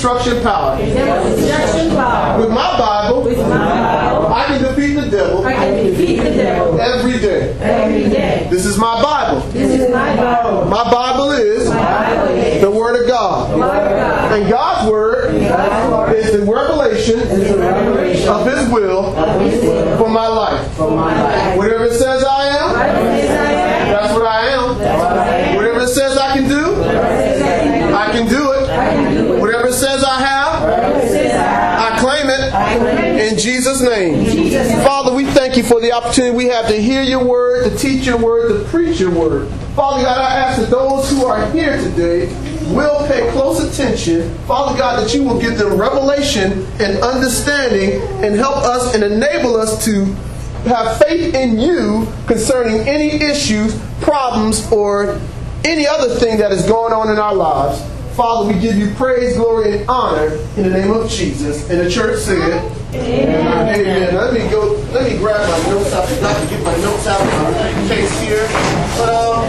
destruction power. With my Bible, I can defeat the devil every day. This is my Bible. My Bible is the Word of God. And God's Word is the revelation of His will for my life. Whatever it says I am, that's what I am. Whatever it says I can do, I can do it. Whatever it says I have, I claim it in Jesus' name. Father, we thank you for the opportunity we have to hear your word, to teach your word, to preach your word. Father God, I ask that those who are here today will pay close attention. Father God, that you will give them revelation and understanding and help us and enable us to have faith in you concerning any issues, problems, or any other thing that is going on in our lives. Father, we give you praise, glory, and honor in the name of Jesus. And the church said, Amen. Amen. Let me grab my notes. I forgot to get my notes out of my case here. But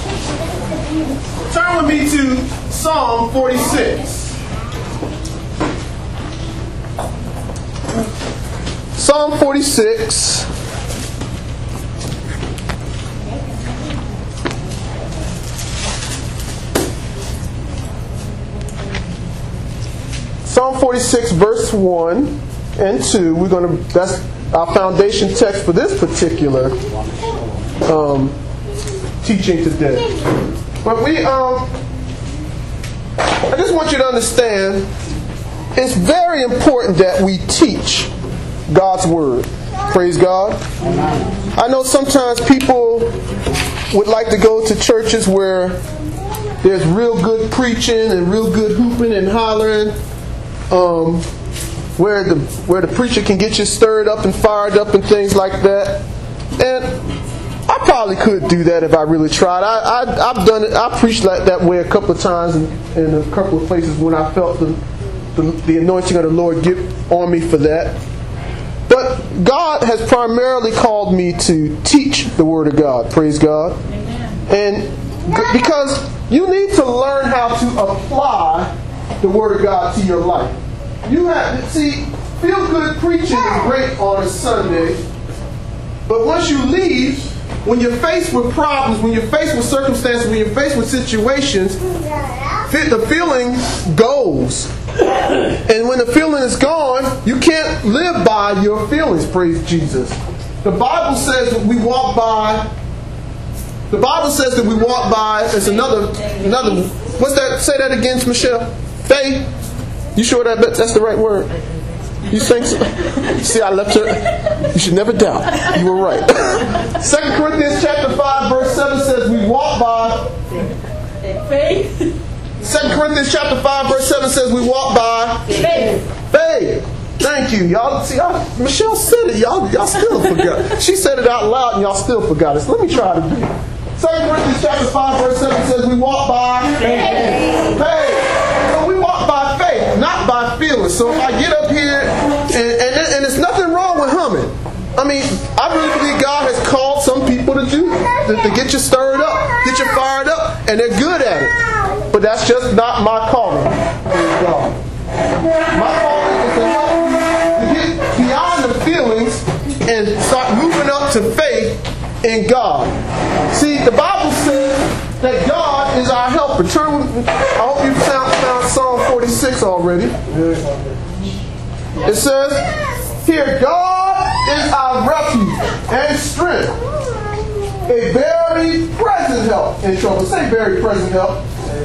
turn with me to Psalm 46. Psalm 46. Psalm 46, verse 1 and 2. That's our foundation text for this particular teaching today. But I just want you to understand, it's very important that we teach God's Word. Praise God. I know sometimes people would like to go to churches where there's real good preaching and real good hooping and hollering, where the preacher can get you stirred up and fired up and things like that. And I probably could do that if I really tried. I've done it. I preached that way a couple of times in a couple of places when I felt the anointing of the Lord get on me for that. But God has primarily called me to teach the Word of God. Praise God. Amen. And because you need to learn how to apply the Word of God to your life. You have to see, feel good preaching is great on a Sunday, but once you leave, when you're faced with problems, when you're faced with circumstances, when you're faced with situations, the feeling goes. And when the feeling is gone, you can't live by your feelings, praise Jesus. The Bible says that we walk by. The Bible says that we walk by. It's another. What's that? Say that again, Michelle. Faith. You sure that's the right word? You think so? See, I left her. You should never doubt. You were right. 2 Corinthians chapter 5, verse 7 says we walk by faith. 2 Corinthians chapter 5, verse 7 says we walk by faith. Thank you. Y'all see, Michelle said it. Y'all still forgot. She said it out loud and y'all still forgot it. So let me try it again. 2 Corinthians chapter 5, verse 7 says we walk by faith. So we walk by faith, not by feelings. So if I get up here and there's nothing wrong with humming. I mean, I really believe God has called some people to do to get you stirred up, get you fired up, and they're good at it. But that's just not my calling. My calling is to help you to get beyond the feelings and start moving up to faith in God. See, the Bible says that God is our helper. I hope you found Psalm 46 already. It says, here, God is our refuge and strength, a very present help in trouble. Say very present help.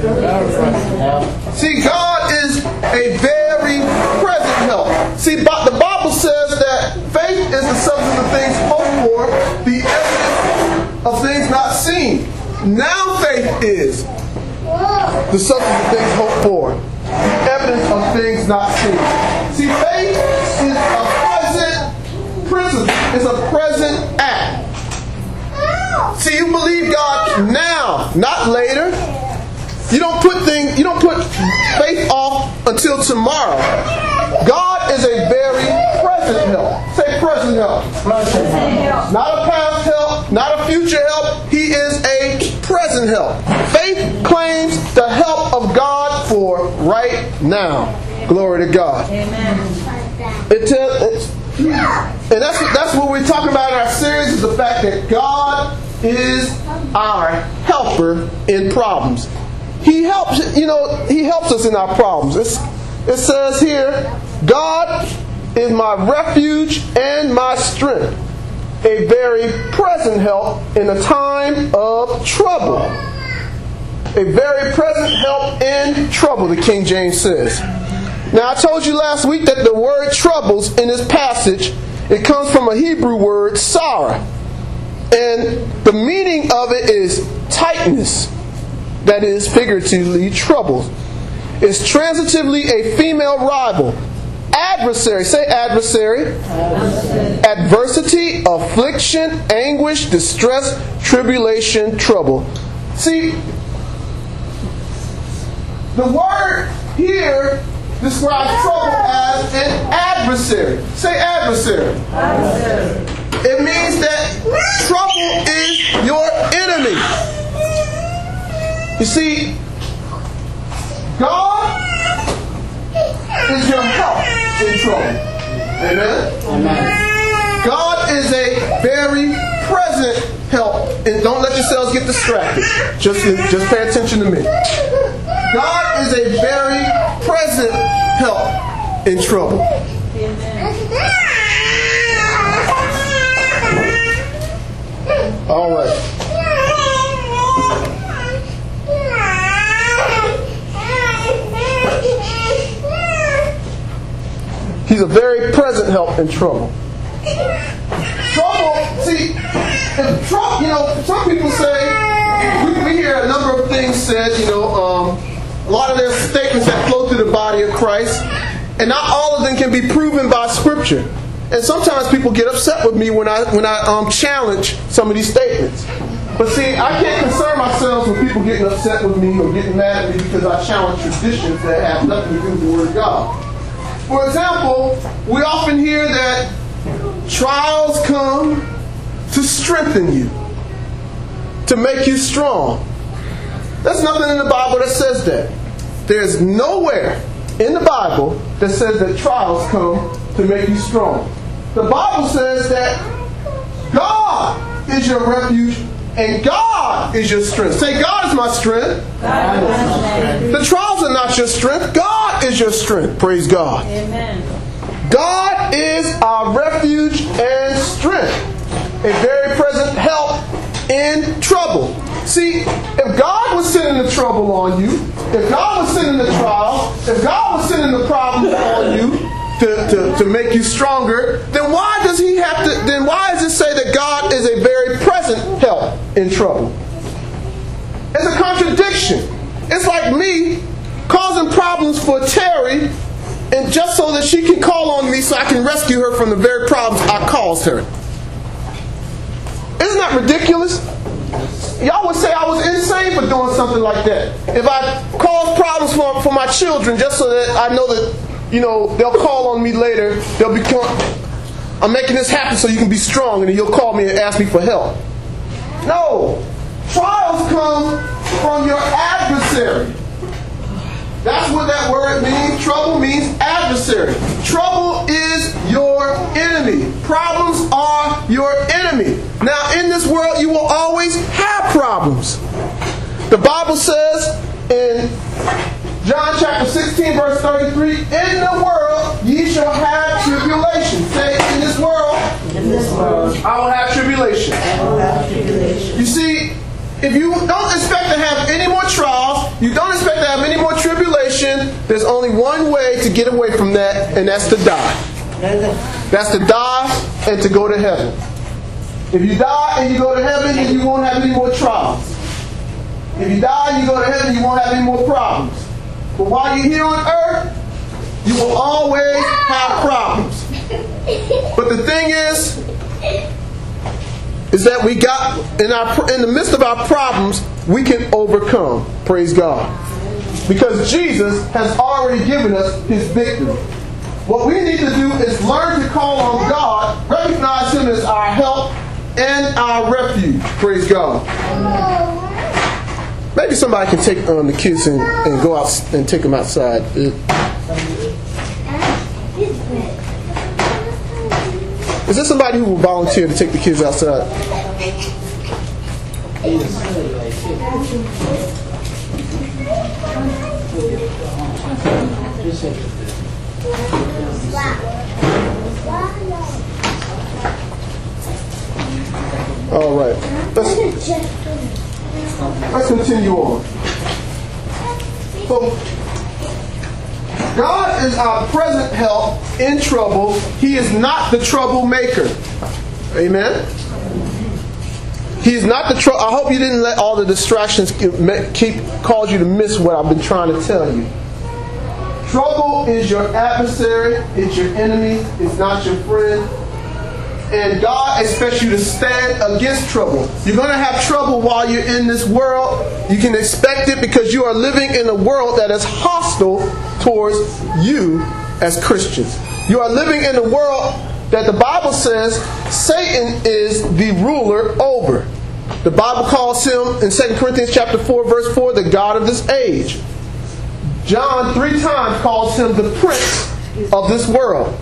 See, God is a very present help. See, the Bible says that faith is the substance of things hoped for, the evidence of things not seen. Now faith is the substance of things hoped for, the evidence of things not seen. See, faith is a present principle. It's a present act. See, you believe God now, not later. You don't put faith off until tomorrow. God is a very present help. Say present help. Not a past help, not a future help. He is a present help. Faith claims the help of God for right now. Glory to God. Amen. And that's what we're talking about in our series, is the fact that God is our helper in problems. He helps, He helps us in our problems. It says here, God is my refuge and my strength, a very present help in a time of trouble. A very present help in trouble, the King James says. Now, I told you last week that the word troubles in this passage, it comes from a Hebrew word, sarah. And the meaning of it is tightness, that is figuratively trouble. It's transitively a female rival. Adversary, say adversary. Adversity, affliction, anguish, distress, tribulation, trouble. See, the word here describes trouble as an adversary. Say adversary. It means that trouble is your enemy. You see, God is your help in trouble. Amen? God is a very present help. And don't let yourselves get distracted. Just pay attention to me. God is a very present help in trouble. All right. He's a very present help in trouble. Trouble, see, trouble, some people say, we hear a number of things said, a lot of their statements that flow through the body of Christ, and not all of them can be proven by Scripture. And sometimes people get upset with me when I challenge some of these statements. But see, I can't concern myself with people getting upset with me or getting mad at me because I challenge traditions that have nothing to do with the Word of God. For example, we often hear that trials come to strengthen you, to make you strong. There's nothing in the Bible that says that. There's nowhere in the Bible that says that trials come to make you strong. The Bible says that God is your refuge and God is your strength. Say, God is my strength. The trials are not your strength. God is your strength. Praise God. Amen. God is our refuge and strength. A very present help in trouble. See, if God was sending the trouble on you, if God was sending the trial, if God was sending the problems on you to make you stronger, then why does it say that God is a very present help in trouble? It's a contradiction. It's like me causing problems for Terry, and just so that she can call on me so I can rescue her from the very problems I caused her. Isn't that ridiculous? Y'all would say I was insane for doing something like that. If I cause problems for my children just so that I know that, they'll call on me later, they'll become, I'm making this happen so you can be strong, and then you'll call me and ask me for help. No. Trials come from your adversary. That's what that word means. Trouble means adversary. Trouble is your enemy. Problems are your enemy. Now, in this world, you will always have problems. The Bible says in John chapter 16, verse 33, in the world ye shall have tribulation. Say, in this world, I will have tribulation. You see, if you don't expect to have any more trials, you don't expect to have any more tribulation, there's only one way to get away from that, and that's to die. That's to die and to go to heaven. If you die and you go to heaven, then you won't have any more trials. If you die and you go to heaven, you won't have any more problems. But while you're here on earth, you will always have problems. But the thing is that we got in the midst of our problems, we can overcome. Praise God. Because Jesus has already given us His victory. What we need to do is learn to call on God, recognize Him as our help and our refuge. Praise God. Maybe somebody can take the kids and go out and take them outside. Is there somebody who will volunteer to take the kids outside? All right. Let's continue on. So, God is our present help in trouble. He is not the troublemaker. Amen? He is not the trouble. I hope you didn't let all the distractions cause you to miss what I've been trying to tell you. Trouble is your adversary. It's your enemy. It's not your friend. And God expects you to stand against trouble. You're going to have trouble while you're in this world. You can expect it because you are living in a world that is hostile towards you as Christians. You are living in a world that the Bible says Satan is the ruler over. The Bible calls him in 2 Corinthians chapter 4, verse 4, the God of this age. John 3 times calls him the prince of this world.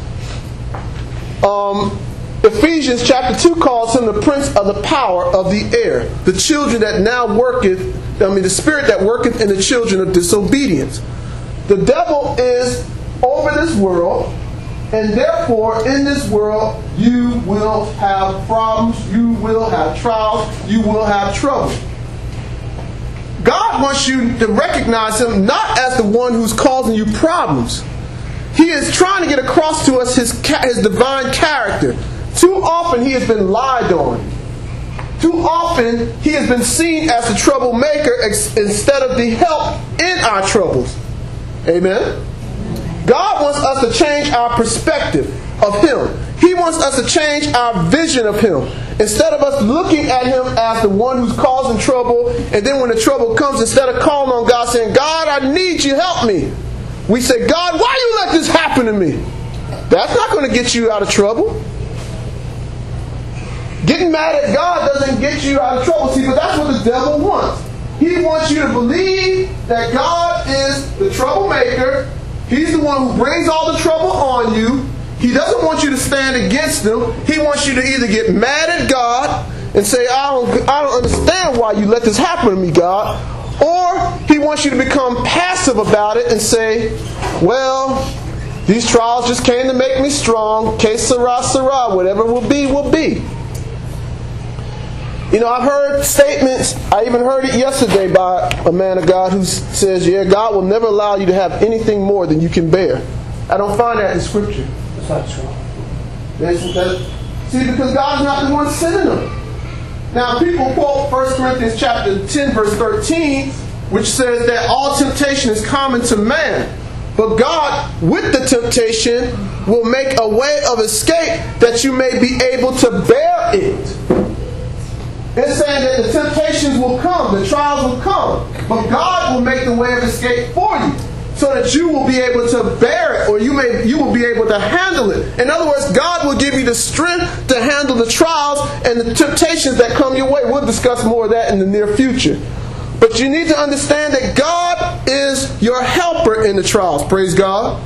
Ephesians chapter 2 calls him the prince of the power of the air. The children that now worketh, the spirit that worketh in the children of disobedience. The devil is over this world, and therefore in this world you will have problems, you will have trials, you will have trouble. God wants you to recognize him not as the one who's causing you problems. He is trying to get across to us his divine character. Too often he has been lied on. Too often he has been seen as the troublemaker instead of the help in our troubles. Amen? God wants us to change our perspective of him. He wants us to change our vision of him. Instead of us looking at him as the one who's causing trouble, and then when the trouble comes, instead of calling on God saying, God, I need you, help me, we say, God, why you let this happen to me? That's not going to get you out of trouble. Getting mad at God doesn't get you out of trouble. See, but that's what the devil wants. He wants you to believe that God is the troublemaker. He's the one who brings all the trouble on you. He doesn't want you to stand against him. He wants you to either get mad at God and say, I don't understand why you let this happen to me, God. Or he wants you to become passive about it and say, well, these trials just came to make me strong. Que sera, sera. Whatever will be, will be. You know, I've heard statements, I even heard it yesterday by a man of God who says, yeah, God will never allow you to have anything more than you can bear. I don't find that in Scripture. That's not true. See, because God is not the one sending them. Now, people quote 1 Corinthians chapter 10, verse 13, which says that all temptation is common to man. But God, with the temptation, will make a way of escape that you may be able to bear it. It's saying that the temptations will come, the trials will come, but God will make the way of escape for you, so that you will be able to bear it, or you will be able to handle it. In other words, God will give you the strength to handle the trials and the temptations that come your way. We'll discuss more of that in the near future. But you need to understand that God is your helper in the trials. Praise God.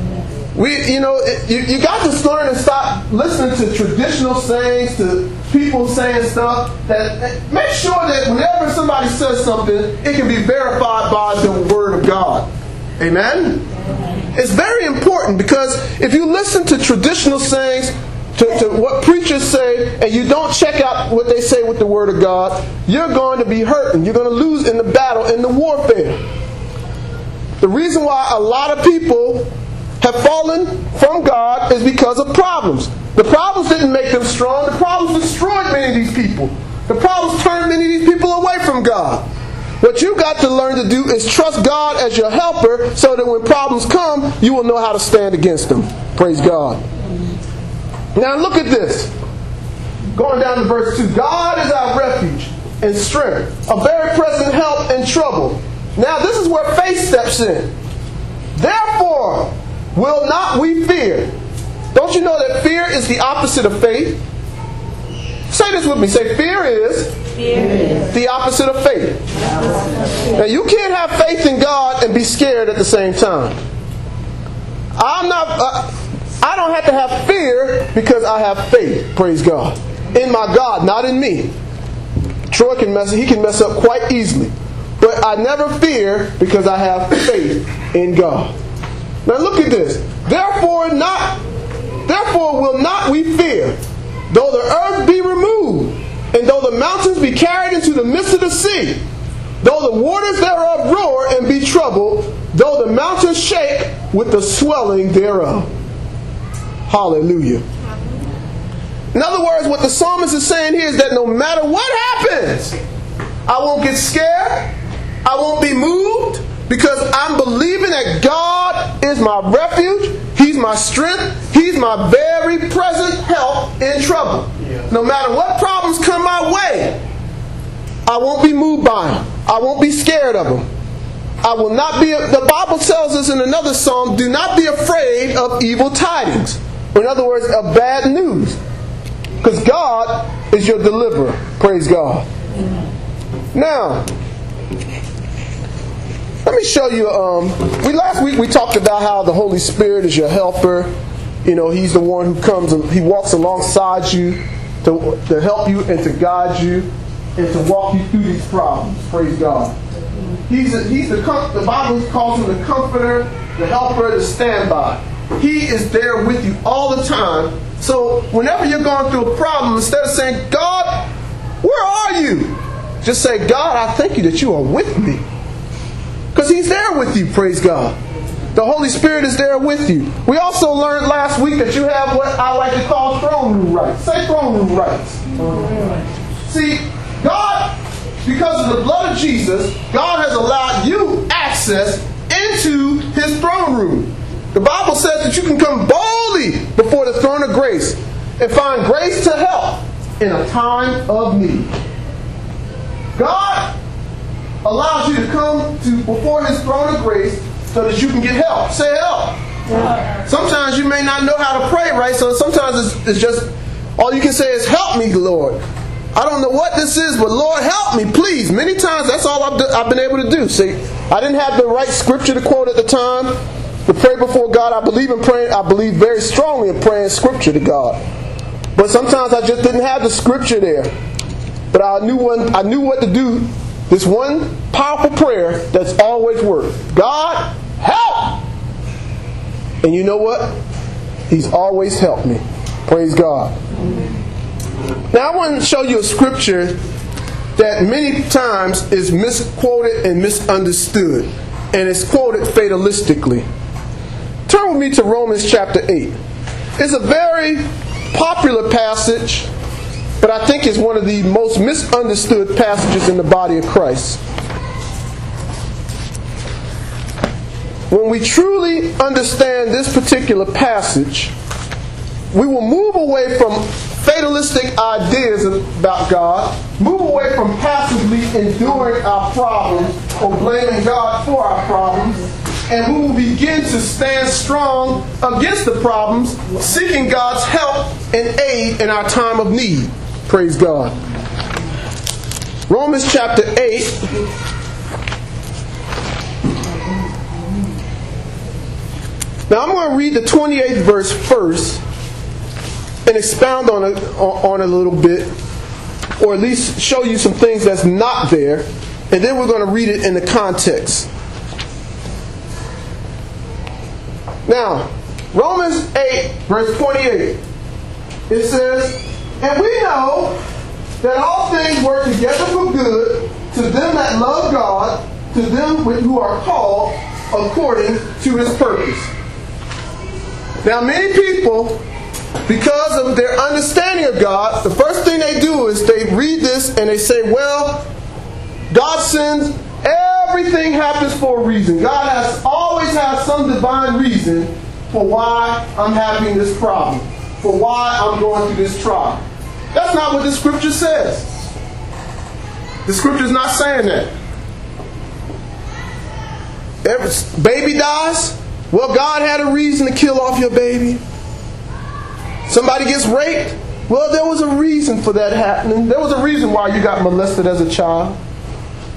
You got to learn and stop listening to traditional sayings, to people saying stuff. That make sure that whenever somebody says something, it can be verified by the Word of God. Amen? It's very important, because if you listen to traditional sayings, to what preachers say, and you don't check out what they say with the Word of God, you're going to be hurting. You're going to lose in the battle, in the warfare. The reason why a lot of people have fallen from God is because of problems. The problems didn't make them strong. The problems destroyed many of these people. The problems turned many of these people away from God. What you got to learn to do is trust God as your helper, so that when problems come, you will know how to stand against them. Praise God. Now look at this. Going down to verse 2. God is our refuge and strength, a very present help in trouble. Now this is where faith steps in. Therefore will not we fear. Don't you know that fear is the opposite of faith? Say this with me. Say, fear is the opposite of faith. Now you can't have faith in God and be scared at the same time. I don't have to have fear because I have faith, praise God, in my God, not in me. Troy can mess up quite easily. But I never fear because I have faith in God. Now look at this. Therefore will not we fear, though the earth be removed, and though the mountains be carried into the midst of the sea, though the waters thereof roar and be troubled, though the mountains shake with the swelling thereof. Hallelujah. In other words, what the psalmist is saying here is that no matter what happens, I won't get scared, I won't be moved, because I'm believing that God is my refuge, He's my strength, He's my very present help in trouble. No matter what problems come my way, I won't be moved by them. I won't be scared of them. I will not be. The Bible tells us in another psalm, do not be afraid of evil tidings. Or in other words, of bad news. Because God is your deliverer. Praise God. Now, let me show you. Last week we talked about how the Holy Spirit is your helper. You know, He's the one who comes and He walks alongside you to help you and to guide you and to walk you through these problems. Praise God. The Bible calls Him the Comforter, the Helper, the Standby. He is there with you all the time. So whenever you're going through a problem, instead of saying, God, where are you? Just say, God, I thank you that you are with me. Because He's there with you, praise God. The Holy Spirit is there with you. We also learned last week that you have what I like to call throne room rights. Say throne room rights. See, God, because of the blood of Jesus, God has allowed you access into His throne room. The Bible says that you can come boldly before the throne of grace and find grace to help in a time of need. God allows you to come before His throne of grace so that you can get help. Say help. Yeah. Sometimes you may not know how to pray right, so sometimes it's just, all you can say is, help me, Lord. I don't know what this is, but Lord, help me, please. Many times that's all I've been able to do. See, I didn't have the right scripture to quote at the time. To pray before God, I believe in praying. I believe very strongly in praying scripture to God. But sometimes I just didn't have the scripture there. But I knew what to do. This one powerful prayer that's always worked. God, help! And you know what? He's always helped me. Praise God. Now I want to show you a scripture that many times is misquoted and misunderstood. And it's quoted fatalistically. Turn with me to Romans chapter 8. It's a very popular passage, but I think it's one of the most misunderstood passages in the body of Christ. When we truly understand this particular passage, we will move away from fatalistic ideas about God, move away from passively enduring our problems or blaming God for our problems, and we will begin to stand strong against the problems, seeking God's help and aid in our time of need. Praise God. Romans chapter 8. Now I'm going to read the 28th verse first and expound on it a little bit, or at least show you some things that's not there, and then we're going to read it in the context. Now, Romans 8, verse 28, it says, and we know that all things work together for good to them that love God, to them who are called according to His purpose. Now, many people, because of their understanding of God, the first thing they do is they read this and they say, well, God sends, everything happens for a reason. God always has some divine reason for why I'm having this problem, for why I'm going through this trial. That's not what the scripture says. The scripture is not saying that. Every baby dies, well, God had a reason to kill off your baby. Somebody gets raped, well, there was a reason for that happening. There was a reason why you got molested as a child.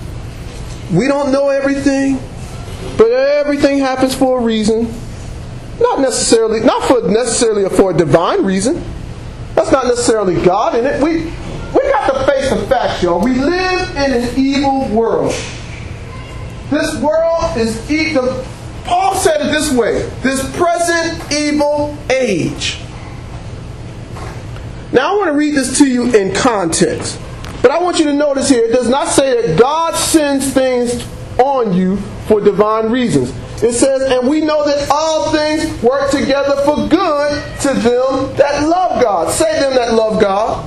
We don't know everything, but everything happens for a reason. not necessarily for a divine reason. That's not necessarily God in it. We got to face the facts, y'all. We live in an evil world. This world is evil. Paul said it this way: this present evil age. Now I want to read this to you in context. But I want you to notice here, it does not say that God sends things on you for divine reasons. It says, and we know that all things work together for good to them that love God. Say them that love God.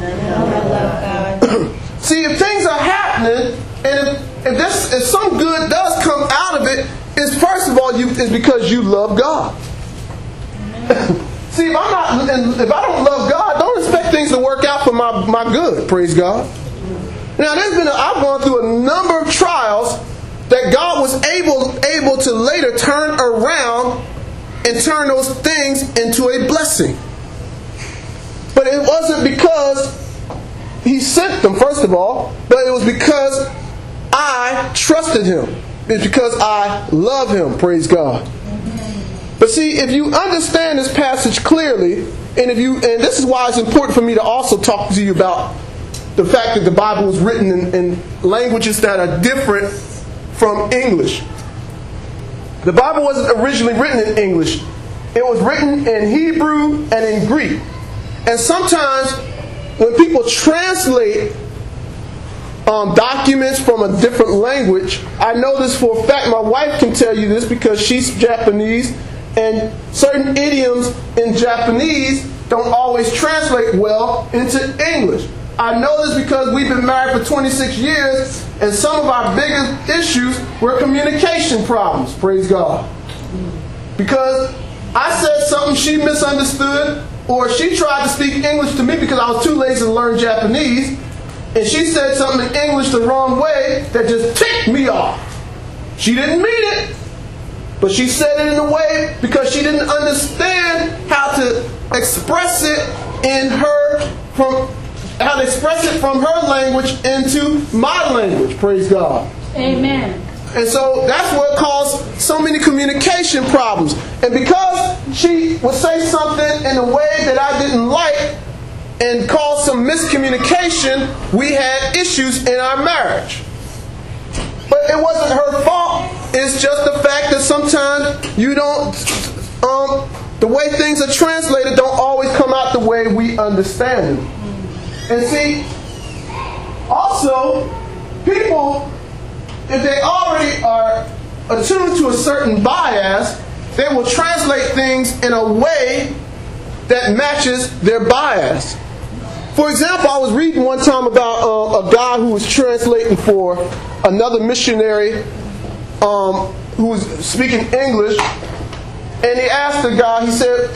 See, if things are happening, and if some good does come out of it, it's first of all, it's because you love God. See, if I don't love God, don't expect things to work out for my good. Praise God. Now, I've gone through a number of trials that God was able to later turn around and turn those things into a blessing. But it wasn't because He sent them, first of all, but it was because I trusted Him. It's because I love Him. Praise God. But see, if you understand this passage clearly, and this is why it's important for me to also talk to you about the fact that the Bible was written in languages that are different from English. The Bible wasn't originally written in English. It was written in Hebrew and in Greek. And sometimes when people translate documents from a different language, I know this for a fact. My wife can tell you this because she's Japanese, and certain idioms in Japanese don't always translate well into English. I know this because we've been married for 26 years, and some of our biggest issues were communication problems, praise God. Because I said something she misunderstood, or she tried to speak English to me because I was too lazy to learn Japanese, and she said something in English the wrong way that just ticked me off. She didn't mean it, but she said it in a way because she didn't understand how to express it from her language into my language. Praise God. Amen. And so that's what caused so many communication problems. And because she would say something in a way that I didn't like and cause some miscommunication, we had issues in our marriage. But it wasn't her fault. It's just the fact that sometimes the way things are translated don't always come out the way we understand them. And see, also, people, if they already are attuned to a certain bias, they will translate things in a way that matches their bias. For example, I was reading one time about a guy who was translating for another missionary who was speaking English, and he asked the guy, he said,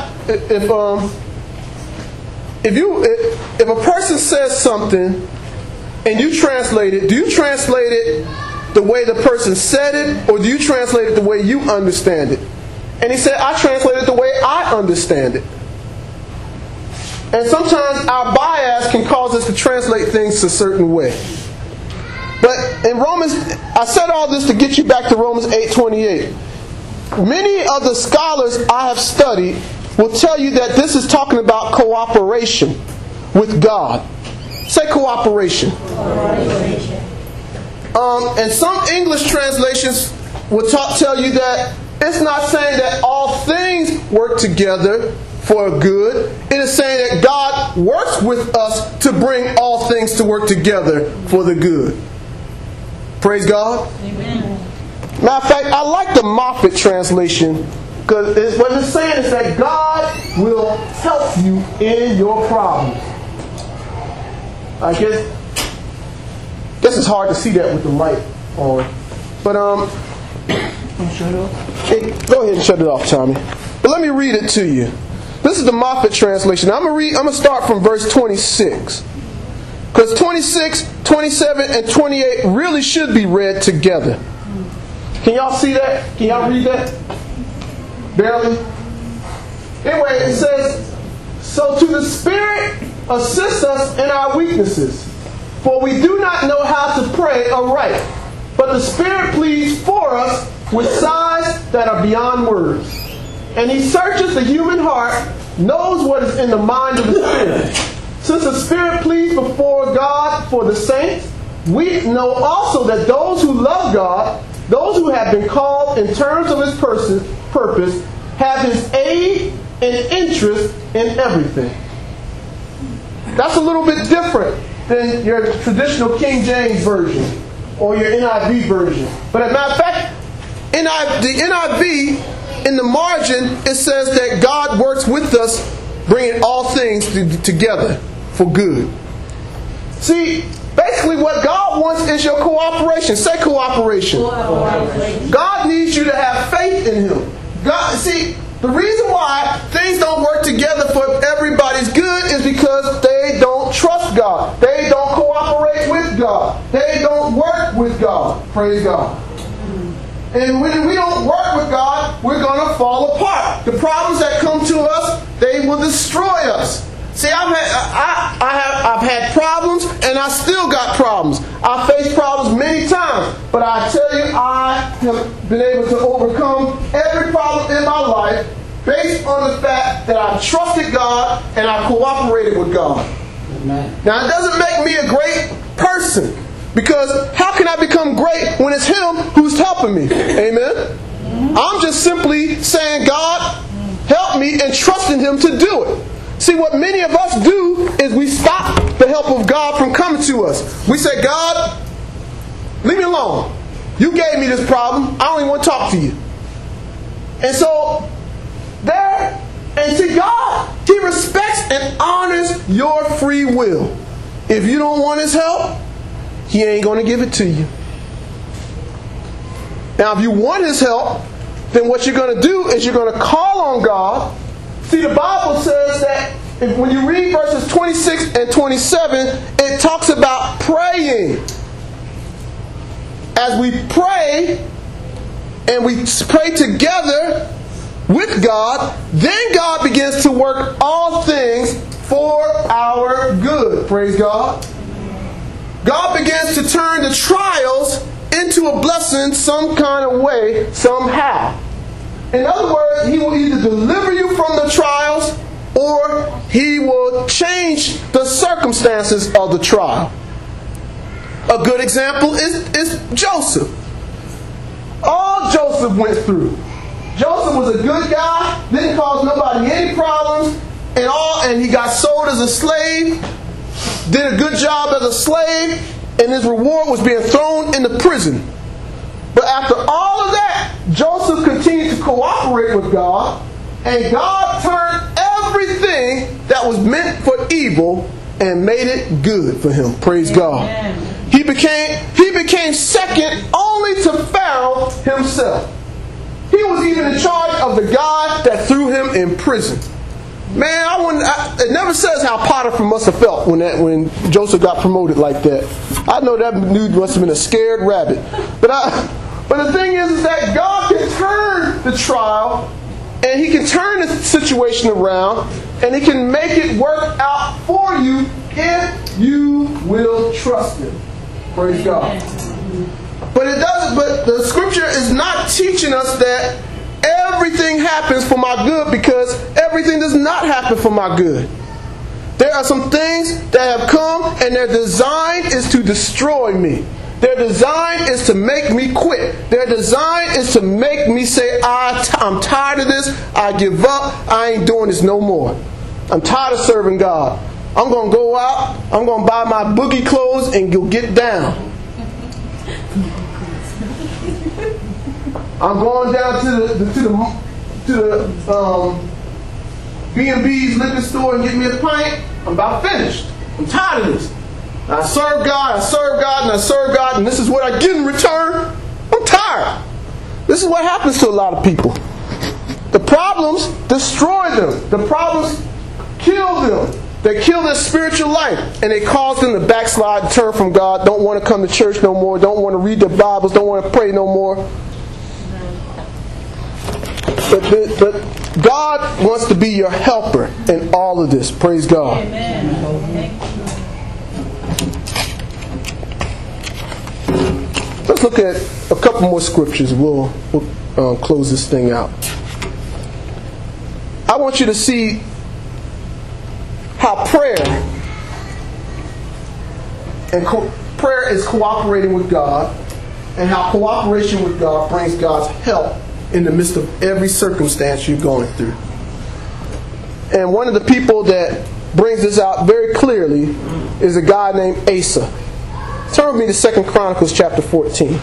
if a person says something and you translate it, do you translate it the way the person said it, or do you translate it the way you understand it? And he said, I translate it the way I understand it. And sometimes our bias can cause us to translate things a certain way. But in Romans, I said all this to get you back to Romans 8:28. Many of the scholars I have studied will tell you that this is talking about cooperation with God. Say cooperation. And some English translations will tell you that it's not saying that all things work together for good. It is saying that God works with us to bring all things to work together for the good. Praise God. Amen. Matter of fact, I like the Moffat translation, because what it's saying is that God will help you in your problems. I guess it's hard to see that with the light on. But shut it off. Hey, go ahead and shut it off, Tommy. But let me read it to you. This is the Moffat translation. I'm gonna start from verse 26. Because 26, 27, and 28 really should be read together. Can y'all see that? Can y'all read that? Barely? Anyway, it says, so to the Spirit assist us in our weaknesses, for we do not know how to pray aright, but the Spirit pleads for us with sighs that are beyond words. And he searches the human heart, knows what is in the mind of the Spirit. Since the Spirit pleads before God for the saints, we know also that those who love God, those who have been called in terms of his purpose, have his aid and interest in everything. That's a little bit different than your traditional King James version or your NIV version. But as a matter of fact, the NIV, in the margin, it says that God works with us, bringing all things together for good. See, basically what God wants is your cooperation. Say cooperation. God needs you to have faith in him. God, see, the reason why things don't work together for everybody's good is because they don't trust God. They don't cooperate with God. They don't work with God. Praise God. And when we don't work with God, we're going to fall apart. The problems that come to us, they will destroy us. See, I've had problems, and I still got problems. I faced problems many times, but I tell you, I have been able to overcome every problem in my life based on the fact that I trusted God and I cooperated with God. Amen. Now, it doesn't make me a great person, because how can I become great when it's him who's helping me? Amen? I'm just simply saying, God, help me, and trusting him to do it. See, what many of us do is we stop the help of God from coming to us. We say, God, leave me alone. You gave me this problem. I don't even want to talk to you. And so, and to God, he respects and honors your free will. If you don't want his help, he ain't going to give it to you. Now, if you want his help, then what you're going to do is you're going to call on God. See, the Bible says that when you read verses 26 and 27, it talks about praying. As we pray, and we pray together with God, then God begins to work all things for our good. Praise God. God begins to turn the trials into a blessing some kind of way, somehow. In other words, he will either deliver you from the trials, or he will change the circumstances of the trial. A good example is Joseph. All Joseph went through. Joseph was a good guy, didn't cause nobody any problems, and he got sold as a slave, did a good job as a slave, and his reward was being thrown into prison. But after all of that, Joseph continued to cooperate with God, and God turned everything that was meant for evil and made it good for him. Praise God. He became second only to Pharaoh himself. He was even in charge of the guy that threw him in prison. Man, it never says how Potiphar must have felt when Joseph got promoted like that. I know that dude must have been a scared rabbit. But the thing is that God can turn the trial, and he can turn the situation around, and he can make it work out for you if you will trust him. Praise God. But the scripture is not teaching us that everything happens for my good, because everything does not happen for my good. There are some things that have come, and their design is to destroy me. Their design is to make me quit. Their design is to make me say, I'm tired of this. I give up. I ain't doing this no more. I'm tired of serving God. I'm going to go out. I'm going to buy my boogie clothes and go get down. I'm going down to the B&B's liquor store and get me a pint. I'm about finished. I'm tired of this. I serve God, and this is what I get in return. I'm tired. This is what happens to a lot of people. The problems destroy them. The problems kill them. They kill their spiritual life, and they cause them to backslide, turn from God, don't want to come to church no more, don't want to read their Bibles, don't want to pray no more. But God wants to be your helper in all of this. Praise God. Amen. Let's look at a couple more scriptures. We'll close this thing out. I want you to see how prayer is cooperating with God, and how cooperation with God brings God's help in the midst of every circumstance you're going through. And one of the people that brings this out very clearly is a guy named Asa. Turn with me to 2 Chronicles chapter 14.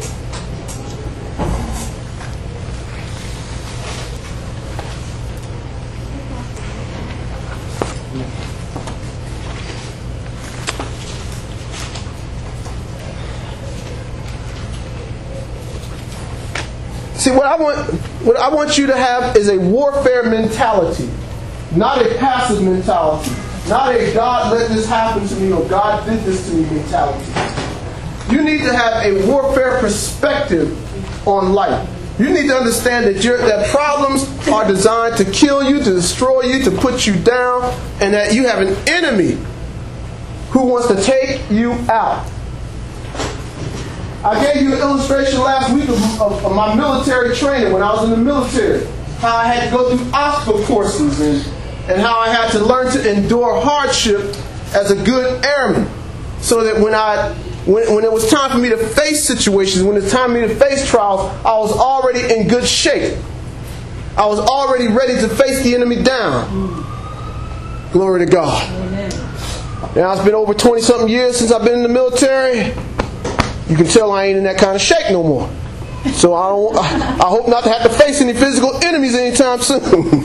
See, what I want you to have is a warfare mentality, not a passive mentality, not a God let this happen to me or God did this to me mentality. You need to have a warfare perspective on life. You need to understand that problems are designed to kill you, to destroy you, to put you down, and that you have an enemy who wants to take you out. I gave you an illustration last week of my military training when I was in the military. How I had to go through obstacle courses and how I had to learn to endure hardship as a good airman. So that when it was time for me to face situations, when it was time for me to face trials, I was already in good shape. I was already ready to face the enemy down. Glory to God. Amen. Now it's been over 20-something years since I've been in the military. You can tell I ain't in that kind of shape no more. So I hope not to have to face any physical enemies anytime soon.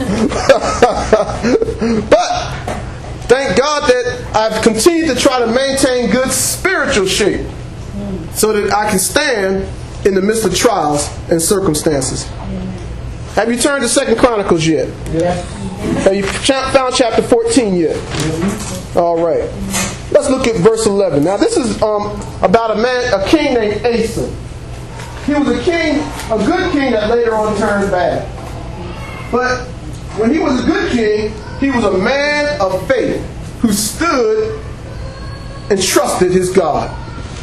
But thank God that I've continued to try to maintain good spiritual shape so that I can stand in the midst of trials and circumstances. Have you turned to 2 Chronicles yet? Yes. Have you found chapter 14 yet? All right. Let's look at verse 11. Now this is about a king named Asa. He was a good king that later on turned bad. But when he was a good king, he was a man of faith who stood and trusted his God.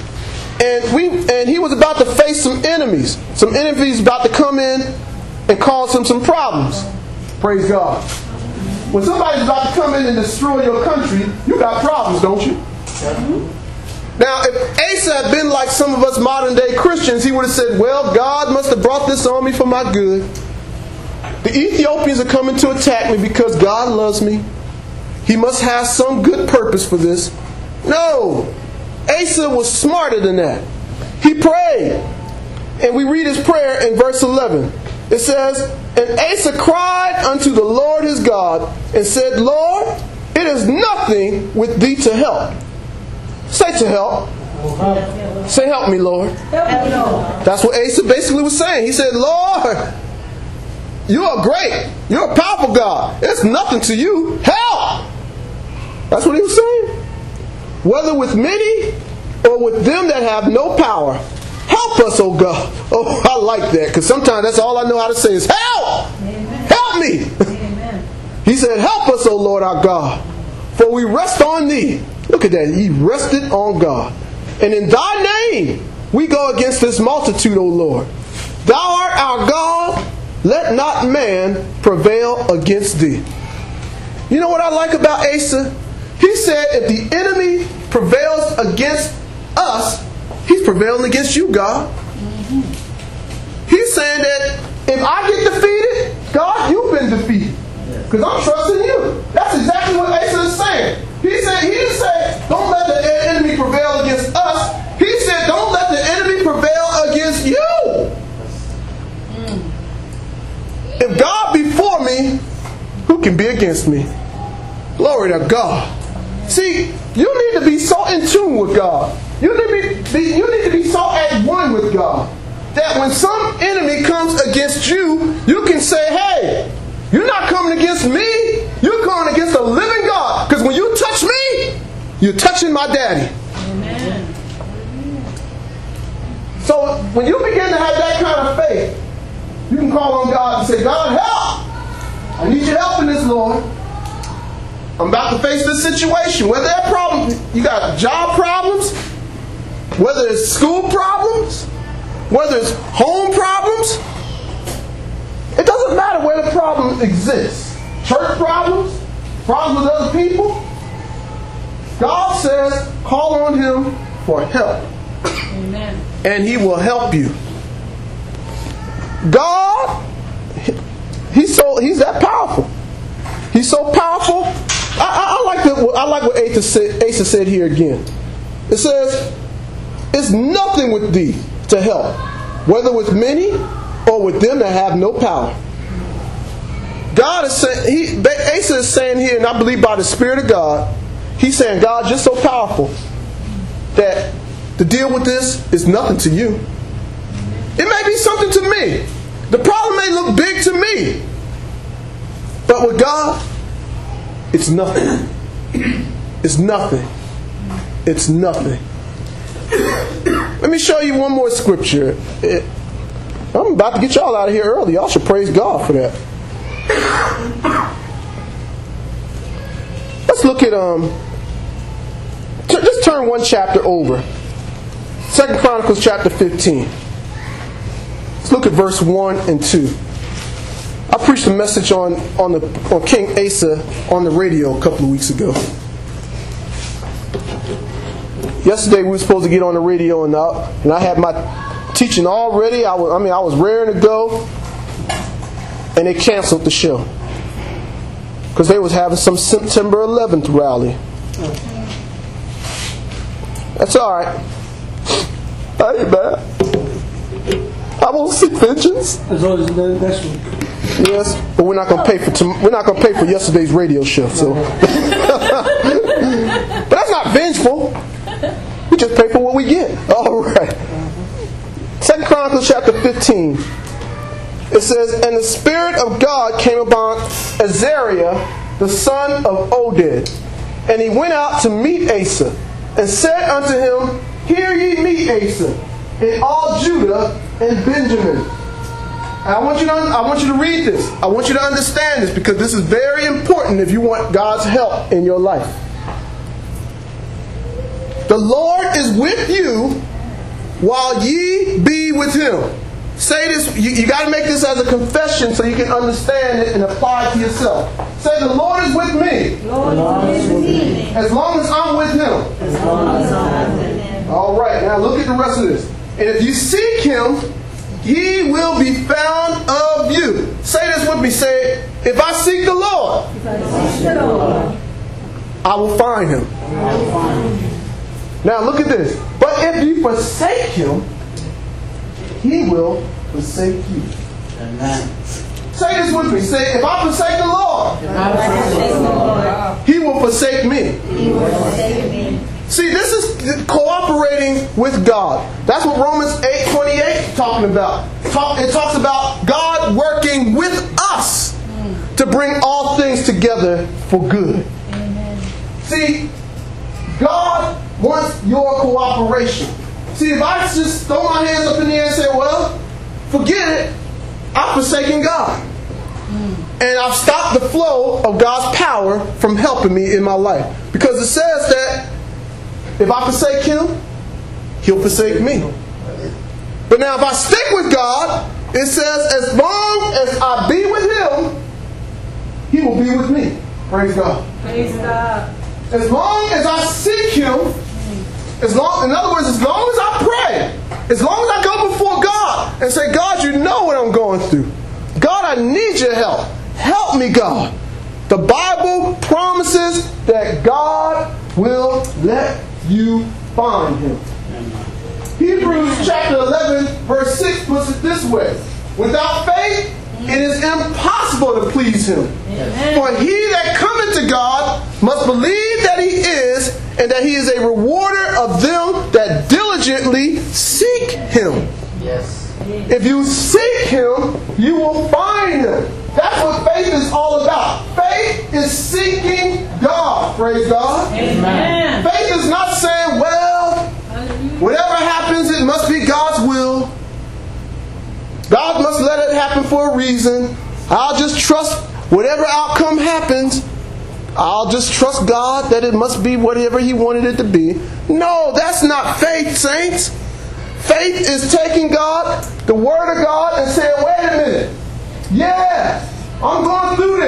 And he was about to face some enemies. Some enemies about to come in and cause him some problems. Praise God. When somebody's about to come in and destroy your country, you got problems, don't you? Now, if Asa had been like some of us modern day Christians, he would have said, well, God must have brought this on me for my good. The Ethiopians are coming to attack me because God loves me. He must have some good purpose for this. No. Asa was smarter than that. He prayed. And we read his prayer in verse 11. It says, and Asa cried unto the Lord his God and said, Lord, it is nothing with thee to help. Say to help. Say help me, Lord. That's what Asa basically was saying. He said, Lord, you are great. You're a powerful God. It's nothing to you. Help. That's what he was saying. Whether with many or with them that have no power. Help us, oh God. Oh, I like that, because sometimes that's all I know how to say is help. Amen. Help me. Amen. He said, help us, O Lord our God, for we rest on thee. Look at that. He rested on God. And in thy name we go against this multitude, O Lord. Thou art our God. Let not man prevail against thee. You know what I like about Asa? He said if the enemy prevails against us, he's prevailing against you, God. He's saying that if I get defeated, God, you've been defeated. Because I'm trusting you. That's exactly what Asa is saying. He didn't say, don't let the enemy prevail against us. He said, don't let the enemy prevail against you. If God be for me, who can be against me? Glory to God. See, you need to be so in tune with God. You need to be so at one with God that when some enemy comes against you, you can say, hey, you're not coming against me. You're coming against the living God. Because when you touch me, you're touching my daddy. Amen. So when you begin to have that kind of faith, you can call on God and say, God, help. I need your help in this, Lord. I'm about to face this situation. Whether that problem, you got job problems, whether it's school problems, whether it's home problems, it doesn't matter where the problem exists. church problems, problems with other people, God says, call on Him for help. Amen. And He will help you. God, He's that powerful. He's so powerful. I like what Asa said here again. It says, it's nothing with thee to help, whether with many or with them that have no power. God is saying, Asa is saying here, and I believe by the Spirit of God, he's saying, God, you're so powerful that to deal with this is nothing to you. It may be something to me. The problem may look big to me. But with God, it's nothing. It's nothing. It's nothing. Let me show you one more scripture. I'm about to get y'all out of here early. Y'all should praise God for that. Let's look at just turn one chapter over. 2 Chronicles chapter 15. Let's look at verse 1 and 2. I preached a message on King Asa on the radio a couple of weeks ago. Yesterday we were supposed to get on the radio and I had my teaching all ready. I was raring to go, and they canceled the show because they was having some September 11th rally. That's all right. I ain't bad. I won't seek vengeance. As long as the next one. Yes, but we're not going to pay for yesterday's radio show. So, but that's not vengeful. We just pay for what we get. All right. 2 Chronicles chapter 15. It says, and the Spirit of God came upon Azariah, the son of Oded, and he went out to meet Asa, and said unto him, hear ye me, Asa, and all Judah and Benjamin. And I want you to read this. I want you to understand this, because this is very important if you want God's help in your life. The Lord is with you while ye be with Him. Say this. You got to make this as a confession so you can understand it and apply it to yourself. Say, the Lord is with me. Lord is with me. As long as I'm with Him. As long as I'm with Him. All right. Now look at the rest of this. And if you seek Him, He will be found of you. Say this with me. Say, if I seek the Lord, I will find Him. Now look at this. But if you forsake Him, He will forsake you. Amen. Say this with me. Say, if I forsake the Lord, He will forsake me. See, this is cooperating with God. That's what Romans 8:28 is talking about. It talks about God working with us to bring all things together for good. Amen. See, God wants your cooperation. See, if I just throw my hands up in the air and say, well, forget it, I've forsaken God. And I've stopped the flow of God's power from helping me in my life. Because it says that if I forsake Him, He'll forsake me. But now if I stick with God, it says as long as I be with Him, He will be with me. Praise God. Praise God. As long as I seek Him, in other words, as long as I pray, as long as I go before God and say, God, you know what I'm going through. God, I need your help. Help me, God. The Bible promises that God will let you find Him. Hebrews chapter 11 verse 6 puts it this way. Without faith, it is impossible to please Him. Amen. For he that cometh to God must believe that He is, and that He is a rewarder of them that diligently seek Him. Yes. If you seek Him, you will find Him. That's what faith is all about. Faith is seeking God. Praise God. Amen. Faith is not saying, well, whatever happens, it must be God's will. God must let it happen for a reason. I'll just trust whatever outcome happens. I'll just trust God that it must be whatever He wanted it to be. No, that's not faith, saints. Faith is taking God, the Word of God, and saying, wait a minute. Yeah, I'm going through this.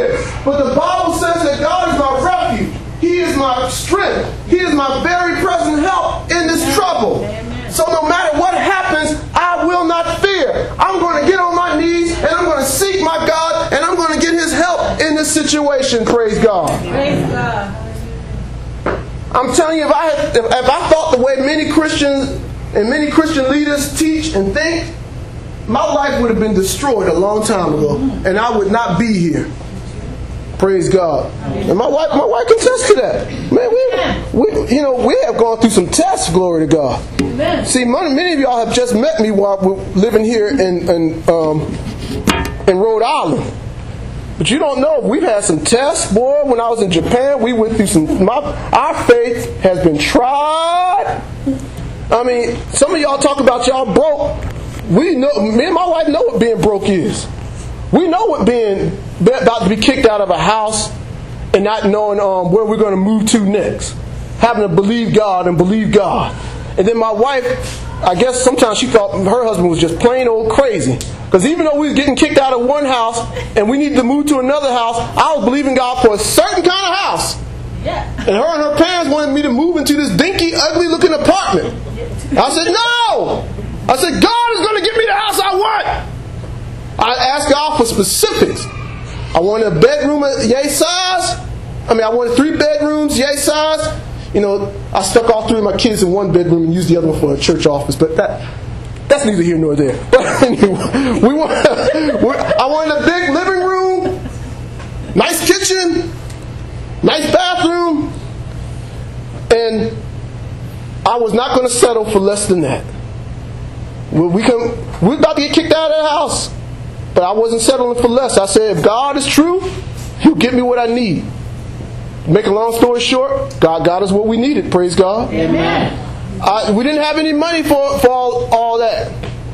But the Bible says that God is my refuge. He is my strength. He is my very present help in this trouble. So no matter what happens, I will not fear. I'm going to get on my knees and I'm going to seek my God and I'm going to get His help in this situation. Praise God. Praise God. I'm telling you, if I thought the way many Christians and many Christian leaders teach and think, my life would have been destroyed a long time ago, and I would not be here. Praise God. And my wife can attest to that. Man, we have gone through some tests. Glory to God. Amen. See, many of y'all have just met me while we're living here in Rhode Island. But you don't know, we've had some tests, boy. When I was in Japan, we went through our faith has been tried. I mean, some of y'all talk about y'all broke. We know, me and my wife know what being broke is. We know what being about to be kicked out of a house and not knowing where we're going to move to next. Having to believe God and believe God. And then my wife, I guess sometimes she thought her husband was just plain old crazy. Because even though we was getting kicked out of one house and we needed to move to another house, I was believing God for a certain kind of house. Yeah. And her and her parents wanted me to move into this dinky, ugly looking apartment. I said, no! I said, God is going to give me the house I want. I asked God for specifics. I wanted a bedroom yay size. I wanted 3 bedrooms yay size. You know, I stuck all 3 of my kids in one bedroom and used the other one for a church office. But that's neither here nor there. But anyway, I wanted a big living room, nice kitchen, nice bathroom, and I was not going to settle for less than that. We're about to get kicked out of the house, but I wasn't settling for less. I said, if God is true, He'll give me what I need. Make a long story short, God got us what we needed. Praise God. Amen. We didn't have any money for all that.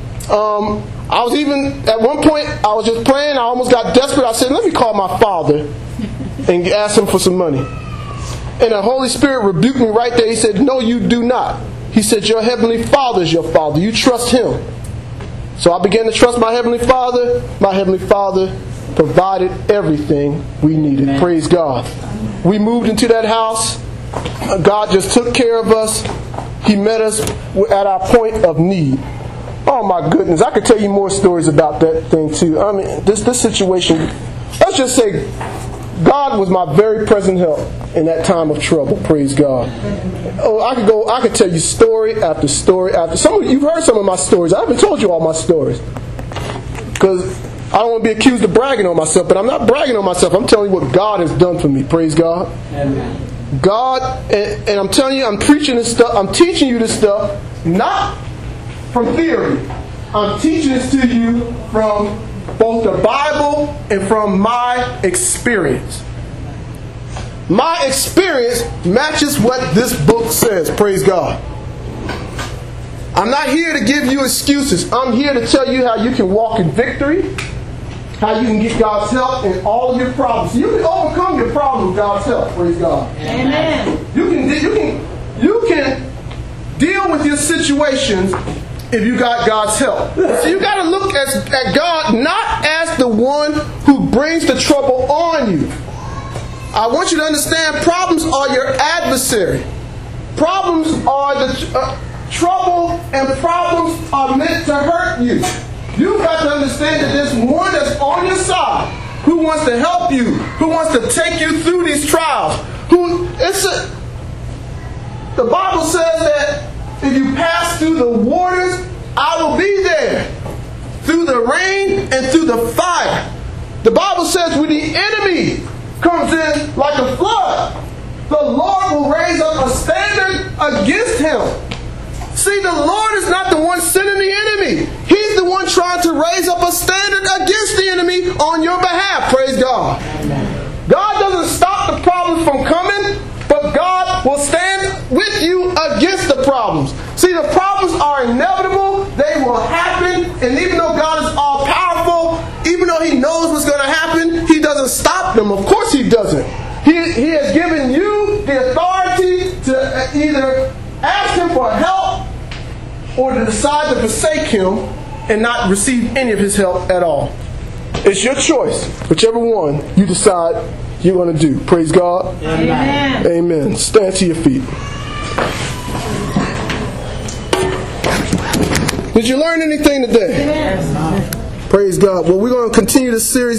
I was even, at one point, I was just praying. I almost got desperate. I said, let me call my father and ask him for some money. And the Holy Spirit rebuked me right there. He said, no, you do not. He said, your Heavenly Father is your Father. You trust Him. So I began to trust my Heavenly Father. My Heavenly Father provided everything we needed. Amen. Praise God. We moved into that house. God just took care of us. He met us at our point of need. Oh my goodness, I could tell you more stories about that thing too. I mean, this situation, let's just say God was my very present help in that time of trouble. Praise God. Oh, I could tell you story after story after. You've heard some of my stories. I haven't told you all my stories because I don't want to be accused of bragging on myself, but I'm not bragging on myself. I'm telling you what God has done for me. Praise God. Amen. God, and I'm telling you, I'm preaching this stuff. I'm teaching you this stuff not from theory. I'm teaching this to you from both the Bible and from my experience. My experience matches what this book says. Praise God. I'm not here to give you excuses. I'm here to tell you how you can walk in victory, how you can get God's help in all of your problems. You can overcome your problems with God's help. Praise God. Amen. You can deal with your situations if you got God's help. So you got to look at God not as the one who brings the trouble on you. I want you to understand, problems are your adversary. Problems are the trouble, and problems are meant to hurt you. You've got to understand that there's one that's on your side who wants to help you, who wants to take you through these trials. The Bible says that if you pass through the waters, I will be there. Through the rain and through the fire. The Bible says when the enemy comes in like a flood, the Lord will raise up a standard against him. See, the Lord is not the one sending the enemy. He's the one trying to raise up a standard against the enemy on your behalf. Praise God. God doesn't stop the problems from coming, but God will stand with you against the problems. See, the problems are inevitable. They will happen. And even though God is all powerful, even though He knows what's going to happen, He doesn't stop them. Of course He doesn't. He has given you the authority to either ask Him for help or to decide to forsake Him and not receive any of His help at all. It's your choice. Whichever one you decide you're going to do. Praise God. Amen. Amen. Stand to your feet. Did you learn anything today? Amen. Praise God. Well, we're going to continue this series.